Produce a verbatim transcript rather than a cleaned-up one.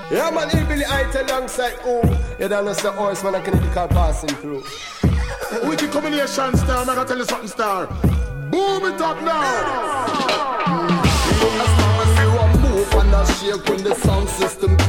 Yeah, man, Billy Height alongside who? You don't know the horseman and Kennedy car passing through. With the combination star, I'm gonna tell you something, star. Boom it up now. Mm. You a move and a shake when the sound system